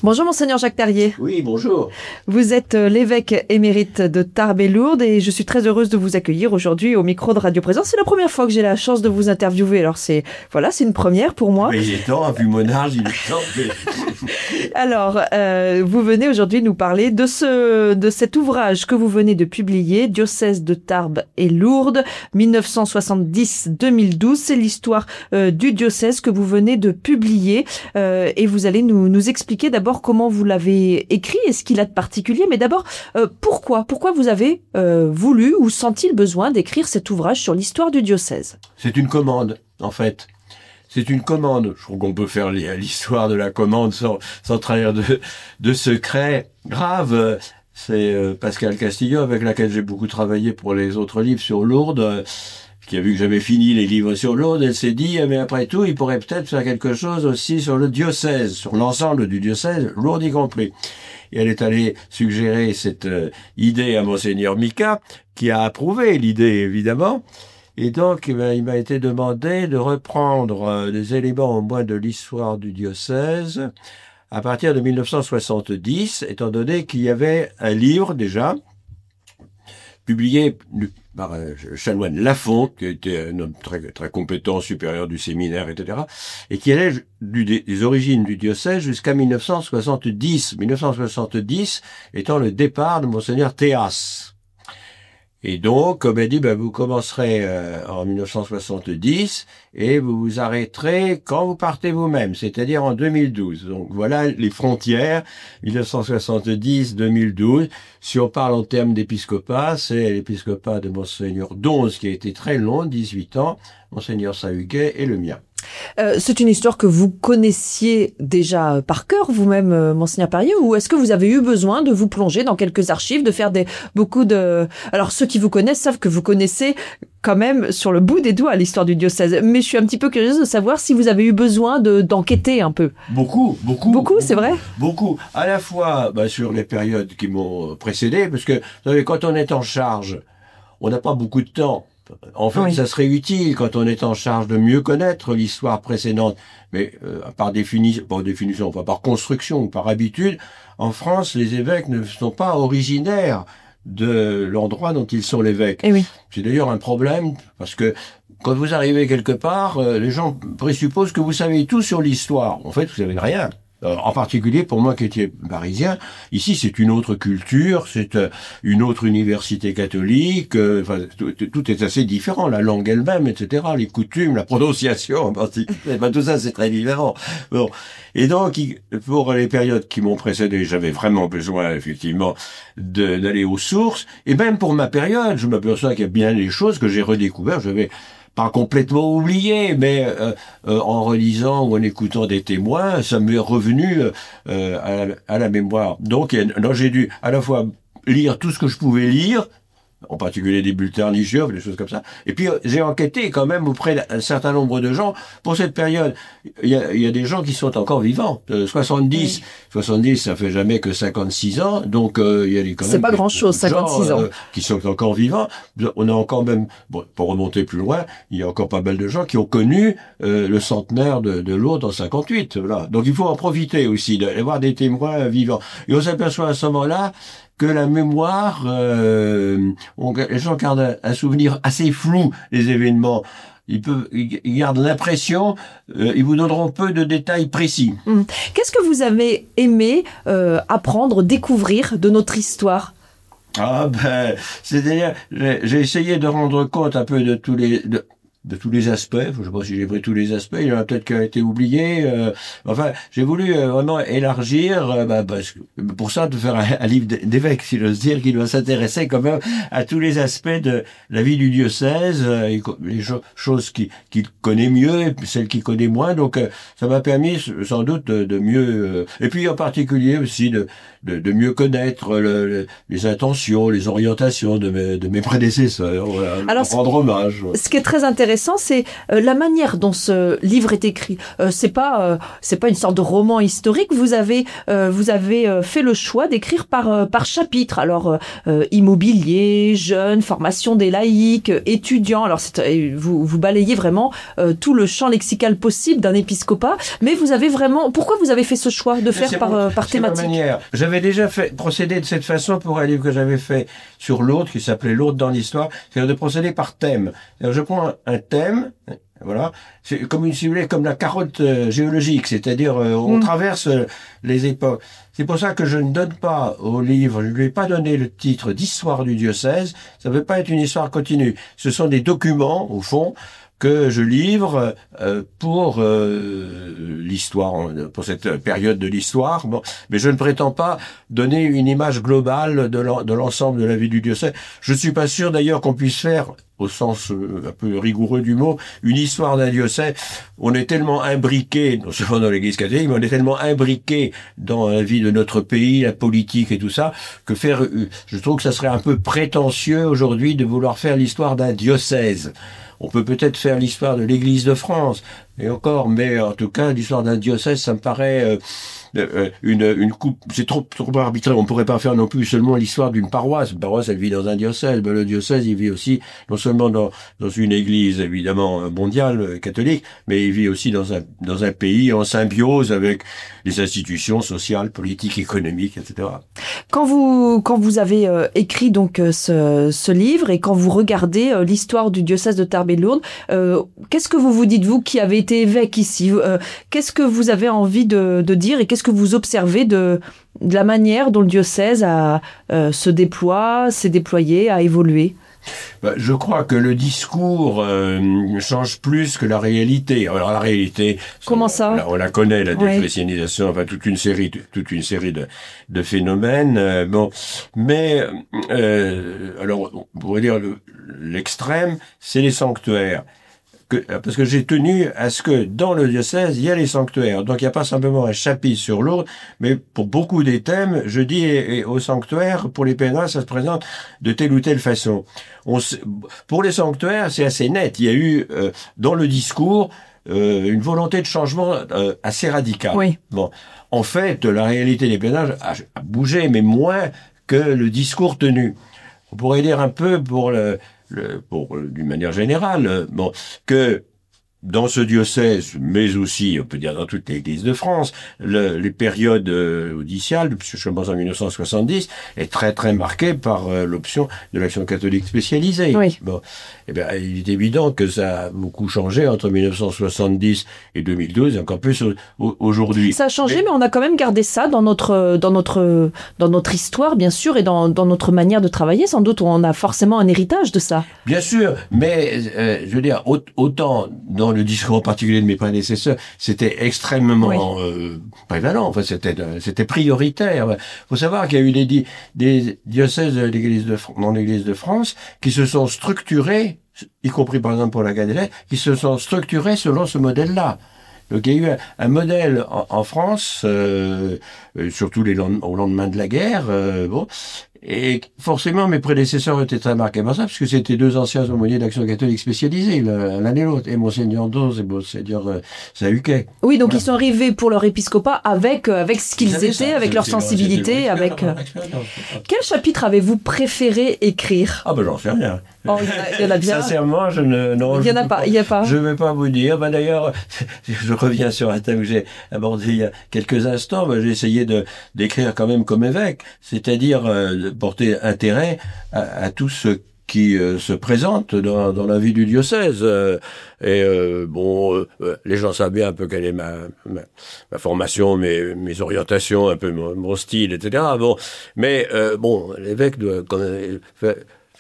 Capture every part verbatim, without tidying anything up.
Bonjour Monseigneur Jacques Terrier. Oui, bonjour. Vous êtes l'évêque émérite de Tarbes et Lourdes et je suis très heureuse de vous accueillir aujourd'hui au micro de Radio Présence. C'est la première fois que j'ai la chance de vous interviewer, alors c'est voilà, c'est une première pour moi. Mais il est temps, vu mon âge, il est temps. Que... alors, euh, vous venez aujourd'hui nous parler de ce de cet ouvrage que vous venez de publier, Diocèse de Tarbes et Lourdes, mille neuf cent soixante-dix à deux mille douze. C'est l'histoire euh, du diocèse que vous venez de publier euh, et vous allez nous nous expliquer d'abord comment vous l'avez écrit et ce qu'il a de particulier, mais d'abord, euh, pourquoi Pourquoi vous avez euh, voulu ou senti le besoin d'écrire cet ouvrage sur l'histoire du diocèse? C'est une commande, en fait. C'est une commande. Je crois qu'on peut faire l'histoire de la commande sans, sans trahir de, de secret grave. C'est euh, Pascal Castillo, avec laquelle j'ai beaucoup travaillé pour les autres livres sur Lourdes, euh, qui a vu que j'avais fini les livres sur Lourdes. Elle s'est dit, mais après tout, il pourrait peut-être faire quelque chose aussi sur le diocèse, sur l'ensemble du diocèse, Lourdes y compris. Et elle est allée suggérer cette euh, idée à Monseigneur Mika, qui a approuvé l'idée, évidemment. Et donc, eh bien, il m'a été demandé de reprendre euh, des éléments au moins de l'histoire du diocèse à partir de mille neuf cent soixante-dix, étant donné qu'il y avait un livre déjà publié par un chanoine Lafont, qui était un homme très, très compétent, supérieur du séminaire, et cetera, et qui allait du, des origines du diocèse jusqu'à mille neuf cent soixante-dix. mille neuf cent soixante-dix étant le départ de Monseigneur Théas. Et donc, comme elle dit, ben, vous commencerez euh, en mille neuf cent soixante-dix et vous vous arrêterez quand vous partez vous-même, c'est-à-dire en deux mille douze. Donc voilà les frontières, mille neuf cent soixante-dix à deux mille douze. Si on parle en termes d'épiscopat, c'est l'épiscopat de Monseigneur Donze qui a été très long, dix-huit ans, Monseigneur Sahuguet et le mien. Euh, c'est une histoire que vous connaissiez déjà par cœur vous-même, euh, Monseigneur Terrier, ou est-ce que vous avez eu besoin de vous plonger dans quelques archives, de faire des beaucoup de... Alors ceux qui vous connaissent savent que vous connaissez quand même sur le bout des doigts l'histoire du diocèse, mais je suis un petit peu curieuse de savoir si vous avez eu besoin de d'enquêter un peu. Beaucoup, beaucoup. Beaucoup, c'est vrai? Beaucoup. À la fois bah, sur les périodes qui m'ont précédé, parce que vous savez, quand on est en charge, on n'a pas beaucoup de temps. En fait, oui. Ça serait utile quand on est en charge de mieux connaître l'histoire précédente, mais euh, par définition, par définition, enfin par construction ou par habitude, en France, les évêques ne sont pas originaires de l'endroit dont ils sont l'évêque. Eh oui. C'est d'ailleurs un problème parce que quand vous arrivez quelque part, euh, les gens présupposent que vous savez tout sur l'histoire. En fait, vous savez rien. En particulier pour moi qui étais parisien, ici c'est une autre culture, c'est une autre université catholique, euh, enfin, tout, tout est assez différent, la langue elle-même, et cetera, les coutumes, la prononciation en particulier, ben, tout ça c'est très différent. Bon. Et donc, pour les périodes qui m'ont précédé, j'avais vraiment besoin effectivement de, d'aller aux sources, et même pour ma période, je m'aperçois qu'il y a bien des choses que j'ai redécouvertes, j'avais pas complètement oublié, mais euh, euh, en relisant ou en écoutant des témoins, ça m'est revenu euh, à, la, à la mémoire. Donc, là, j'ai dû à la fois lire tout ce que je pouvais lire, en particulier des bulletins religieux, des choses comme ça. Et puis, j'ai enquêté quand même auprès d'un certain nombre de gens. Pour cette période, il y a, il y a des gens qui sont encore vivants. Euh, soixante-dix, oui. soixante-dix, ça fait jamais que cinquante-six ans. Donc, euh, il y a quand même... C'est pas grand-chose, cinquante-six ans. Euh, qui sont encore vivants. On a encore même, bon, pour remonter plus loin, il y a encore pas mal de gens qui ont connu euh, le centenaire de, de Lourdes en cinquante-huit. Voilà. Donc, il faut en profiter aussi, d'avoir des témoins vivants. Et on s'aperçoit à ce moment-là que la mémoire, euh, on, les gens gardent un, un souvenir assez flou des événements. Ils peuvent, ils gardent l'impression, euh, ils vous donneront peu de détails précis. Mmh. Qu'est-ce que vous avez aimé euh, apprendre, découvrir de notre histoire ? Ah ben, c'est-à-dire, j'ai, j'ai essayé de rendre compte un peu de tous les, de, de tous les aspects. Je sais pas si j'ai pris tous les aspects. Il y en a peut-être qui ont été oubliés. Euh, enfin, j'ai voulu euh, vraiment élargir, euh, bah, parce que, pour ça, de faire un, un livre d'évêque, si j'ose dire, qui doit s'intéresser quand même à tous les aspects de la vie du diocèse, euh, les cho- choses qu'il, qu'il connaît mieux, et celles qu'il connaît moins. Donc, euh, ça m'a permis sans doute de, de mieux, euh, et puis en particulier aussi de, de, de mieux connaître le, le, les intentions, les orientations de mes, de mes prédécesseurs. Voilà, alors, rendre hommage. Ce qui est très intéressant, intéressant, c'est euh, la manière dont ce livre est écrit. Euh, c'est pas, euh, c'est pas une sorte de roman historique. Vous avez, euh, vous avez euh, fait le choix d'écrire par euh, par chapitre. Alors euh, immobilier, jeunes, formation des laïcs, euh, étudiants. Alors c'est, euh, vous vous balayez vraiment euh, tout le champ lexical possible d'un épiscopat. Mais vous avez vraiment, pourquoi vous avez fait ce choix de faire par, euh, par thématique? C'est ma manière. J'avais déjà fait, procédé de cette façon pour un livre que j'avais fait sur Lourdes, qui s'appelait Lourdes dans l'histoire, c'est-à-dire de procéder par thème. C'est-à-dire, je prends un, un thème, voilà, c'est comme une, si vous voulez, comme la carotte euh, géologique, c'est-à-dire euh, on mmh. traverse euh, les époques. C'est pour ça que je ne donne pas au livre, je ne lui ai pas donné le titre d'histoire du diocèse. Ça ne veut pas être une histoire continue. Ce sont des documents, au fond, que je livre euh, pour euh, l'histoire, pour cette période de l'histoire. Bon, mais je ne prétends pas donner une image globale de l'ensemble de la vie du diocèse. Je ne suis pas sûr d'ailleurs qu'on puisse faire, au sens un peu rigoureux du mot, une histoire d'un diocèse. On est tellement imbriqué, non seulement dans l'Église catholique, mais on est tellement imbriqué dans la vie de notre pays, la politique et tout ça, que faire, je trouve que ça serait un peu prétentieux aujourd'hui de vouloir faire l'histoire d'un diocèse. On peut peut-être faire l'histoire de l'Église de France, et encore, mais en tout cas, l'histoire d'un diocèse, ça me paraît euh, euh, une, une coupe, c'est trop, trop arbitraire. On pourrait pas faire non plus seulement l'histoire d'une paroisse. Une paroisse, elle vit dans un diocèse, mais le diocèse, il vit aussi non seulement dans, dans une Église évidemment mondiale catholique, mais il vit aussi dans un dans un pays en symbiose avec les institutions sociales, politiques, économiques, et cetera. Quand vous quand vous avez euh, écrit donc euh, ce, ce livre et quand vous regardez euh, l'histoire du diocèse de Tarbes et de Lourdes, euh, qu'est-ce que vous vous dites, vous qui avez été évêque ici, euh, qu'est-ce que vous avez envie de, de dire et qu'est-ce que vous observez de, de la manière dont le diocèse a, euh, se déploie, s'est déployé, a évolué? Ben, je crois que le discours euh, change plus que la réalité. Alors la réalité, comment ça? On la, on la connaît, la déchristianisation, ouais. Enfin toute une série, toute une série de, de phénomènes. Euh, bon, mais euh, alors on pourrait dire le, l'extrême, c'est les sanctuaires. Que, parce que j'ai tenu à ce que dans le diocèse, il y a les sanctuaires. Donc il n'y a pas simplement un chapitre sur Lourdes, mais pour beaucoup des thèmes, je dis et, et au sanctuaire, pour les pèlerins, ça se présente de telle ou telle façon. On se, pour les sanctuaires, c'est assez net. Il y a eu euh, dans le discours euh, une volonté de changement euh, assez radicale. Oui. Bon, en fait, la réalité des pèlerinages a, a bougé, mais moins que le discours tenu. On pourrait dire un peu pour le Le, pour, d'une manière générale, euh, bon, que dans ce diocèse, mais aussi, on peut dire dans toute l'Église de France, le, les périodes euh, audiciales, puisque je commence en mille neuf cent soixante-dix, est très très marquée par euh, l'option de l'action catholique spécialisée. Oui. Bon, eh bien, il est évident que ça a beaucoup changé entre mille neuf cent soixante-dix et deux mille douze, et encore plus au, au, aujourd'hui. Ça a changé, mais... mais on a quand même gardé ça dans notre dans notre dans notre histoire, bien sûr, et dans dans notre manière de travailler. Sans doute, on a forcément un héritage de ça. Bien sûr, mais euh, je veux dire, autant dans le discours en particulier de mes prédécesseurs, c'était extrêmement oui. euh, prévalent. Enfin, c'était c'était prioritaire. Faut savoir qu'il y a eu des, di des diocèses de l'Église de dans l'Église de France qui se sont structurés, y compris par exemple pour la Gadélette, qui se sont structurés selon ce modèle-là. Donc il y a eu un, un modèle en, en France, euh, surtout les lend au lendemain de la guerre, euh, bon. Et forcément, mes prédécesseurs étaient très marqués par ça, parce que c'était deux anciens aumôniers d'Action catholique spécialisés, l'un et l'autre, et Monseigneur Doz et Monseigneur euh, Sahuquet. Oui, donc voilà. Ils sont arrivés pour leur épiscopat avec euh, avec ce qu'ils étaient, ça, avec leur sensibilité, avec... Euh... Quel chapitre avez-vous préféré écrire? Ah ben j'en sais rien. Oh, il y en a, il y en a bien. Sincèrement, je ne... Non, il y en a pas, il y a pas. Je ne vais pas vous dire. Ben d'ailleurs, je reviens sur un thème que j'ai abordé il y a quelques instants. Ben, j'ai essayé de d'écrire quand même comme évêque, c'est-à-dire euh, de porter intérêt à, à tout ce qui euh, se présente dans, dans la vie du diocèse. Euh, et euh, bon, euh, les gens savent bien un peu quelle est ma, ma, ma formation, mes, mes orientations, un peu mon, mon style, et cetera. Bon, mais euh, bon, l'évêque doit quand même faire,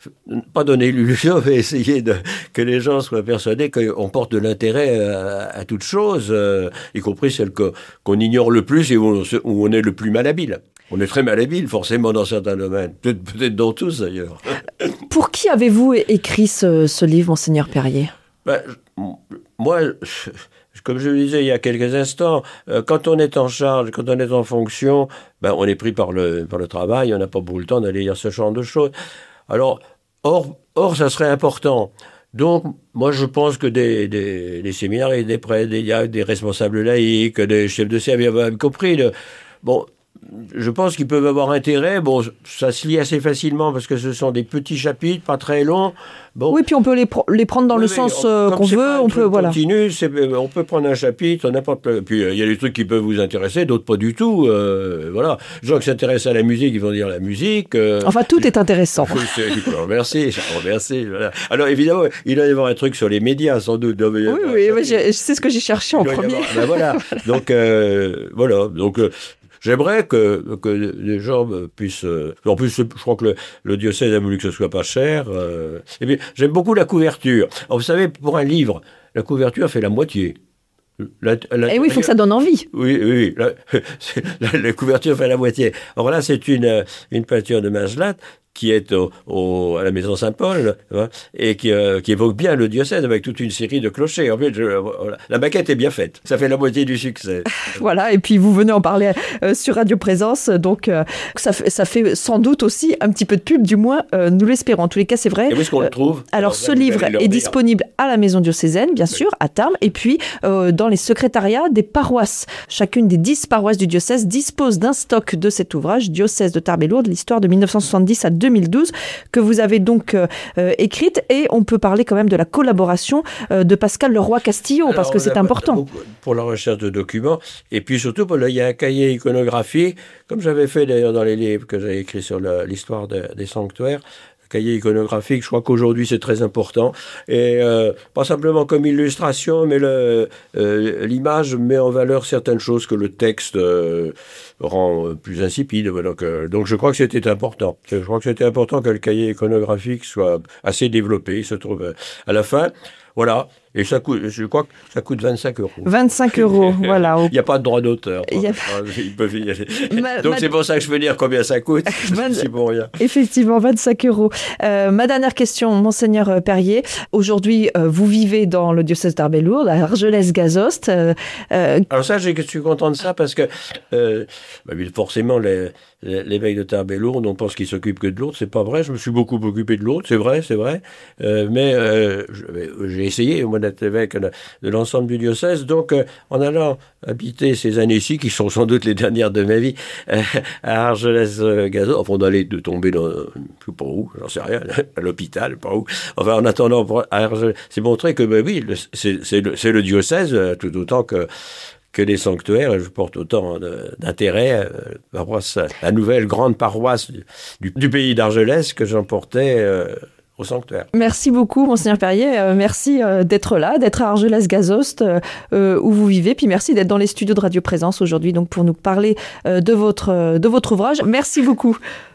pas donner l'illusion, mais essayer de, que les gens soient persuadés qu'on porte de l'intérêt à, à toute chose, euh, y compris celle qu'on qu'on ignore le plus et où on, où on est le plus malhabile. On est très malhabile, forcément, dans certains domaines. Peut-être peut-être dans tous, d'ailleurs. Pour qui avez-vous écrit ce, ce livre, Monseigneur Perrier? Ben, moi, comme je le disais il y a quelques instants, quand on est en charge, quand on est en fonction, ben, on est pris par le, par le travail, on n'a pas beaucoup le temps d'aller lire ce genre de choses. Alors, or, or, ça serait important Donc, moi, je pense que des, des, des séminaires, et des prêtres, il y a des responsables laïcs, des chefs de service, y compris, de, bon, je pense qu'ils peuvent avoir intérêt. Bon, ça se lit assez facilement parce que ce sont des petits chapitres, pas très longs. Bon. Oui, puis on peut les, pr- les prendre dans oui, le oui, sens on, euh, qu'on veut. On peut, voilà. Continue, c'est, on peut prendre un chapitre, n'importe. Puis il euh, y a des trucs qui peuvent vous intéresser, d'autres pas du tout. Euh, voilà. Les gens qui s'intéressent à la musique, ils vont dire la musique. Euh, enfin, tout est intéressant. Il faut remercier, remercier. Voilà. Alors évidemment, il doit y avoir un truc sur les médias, sans doute. Oui, oui, oui je, c'est ce que j'ai cherché en premier. Avoir, ben voilà. Donc euh, voilà. Donc euh, j'aimerais que, que les gens puissent... Euh, en plus, je crois que le, le diocèse a voulu que ce soit pas cher. Euh, et bien, j'aime beaucoup la couverture. Alors, vous savez, pour un livre, la couverture fait la moitié. La, la, et oui, il faut que ça donne envie. Oui, oui. La, la, la couverture fait la moitié. Alors là, c'est une, une peinture de Maslat qui est au, au, à la maison Saint-Paul, hein, et qui, euh, qui évoque bien le diocèse avec toute une série de clochers. En fait, je, voilà. La maquette est bien faite. Ça fait la moitié du succès. Voilà, et puis vous venez en parler euh, sur Radio Présence, donc euh, ça, fait, ça fait sans doute aussi un petit peu de pub, du moins, euh, nous l'espérons. En tous les cas, c'est vrai. Et où est-ce qu'on euh, le trouve? Alors, alors ce livre est disponible à la maison diocésaine, bien sûr, à Tarbes, et puis euh, dans les secrétariats des paroisses. Chacune des dix paroisses du diocèse dispose d'un stock de cet ouvrage, Diocèse de Tarbes et Lourdes, l'histoire de mille neuf cent soixante-dix à deux mille douze, que vous avez donc euh, écrite, et on peut parler quand même de la collaboration euh, de Pascal Leroy-Castillo, alors, parce que c'est important. Pour la recherche de documents, et puis surtout, il y a un cahier iconographique, comme j'avais fait d'ailleurs dans les livres que j'ai écrits sur la, l'histoire de, des sanctuaires, cahier iconographique, je crois qu'aujourd'hui c'est très important, et euh, pas simplement comme illustration, mais le, euh, l'image met en valeur certaines choses que le texte euh, rend plus insipide. Donc, euh, donc je crois que c'était important. Je crois que c'était important que le cahier iconographique soit assez développé. Il se trouve à la fin. Voilà. Et ça coûte, je crois que ça coûte vingt-cinq euros. vingt-cinq euros, voilà. Il n'y a pas de droit d'auteur. Il y a... Ils peuvent y aller. Ma, Donc ma... c'est pour ça que je veux dire combien ça coûte. vingt... C'est pour rien. Effectivement, vingt-cinq euros. Euh, ma dernière question, Monseigneur Perrier. Aujourd'hui, euh, vous vivez dans le diocèse de Tarbes et Lourdes, à Argelès-Gazost. Euh, euh... Alors ça, je suis content de ça parce que euh, bah, forcément, les, les, l'évêque de Tarbes et Lourdes, on pense qu'il s'occupe que de Lourdes. C'est pas vrai. Je me suis beaucoup occupé de Lourdes. C'est vrai, c'est vrai. Euh, mais euh, j'ai essayé, moi, d'être évêque de, de l'ensemble du diocèse. Donc, euh, en allant habiter ces années-ci, qui sont sans doute les dernières de ma vie, euh, à Argelès-Gazost, enfin, on allait de tomber dans, je sais pas où, j'en sais rien, à l'hôpital, pas où. Enfin, en attendant, à Argelès, c'est montré que, ben oui, le, c'est, c'est, le, c'est le diocèse, tout autant que que les sanctuaires. Je porte autant de, d'intérêt euh, à la nouvelle grande paroisse du, du, du pays d'Argelès que j'en portais euh, au sanctuaire. Merci beaucoup, Monseigneur Perrier. Euh, merci euh, d'être là, d'être à Argelès-Gazost, euh, où vous vivez. Puis merci d'être dans les studios de Radio Présence aujourd'hui, donc pour nous parler euh, de votre, de votre ouvrage. Merci beaucoup.